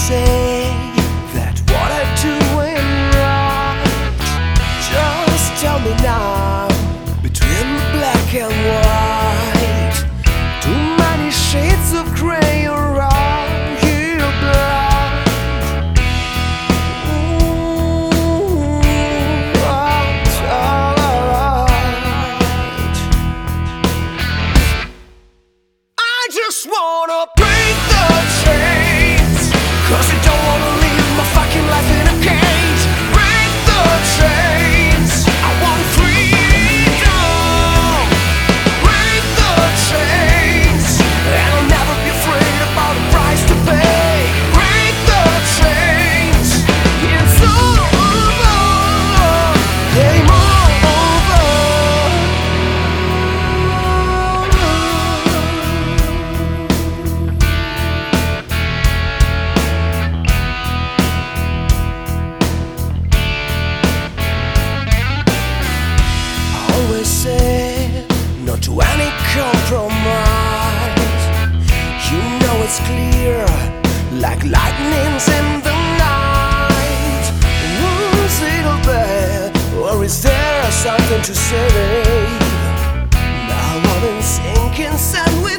say that what I do ain't right. Just tell me now, between the black and white, too many shades of gray around here blind. Ooh, that's alright. I just wanna break the chains, 'cause I don't wanna live my fucking life in a cage. Break the chains, I want freedom. Break the chains, and I'll never be afraid about the price to pay. Break the chains, it's over, game over. Always said no to any compromise. You know it's clear, like lightnings in the night. Was it all bad, or is there something to say? Now I'm in sinking sand with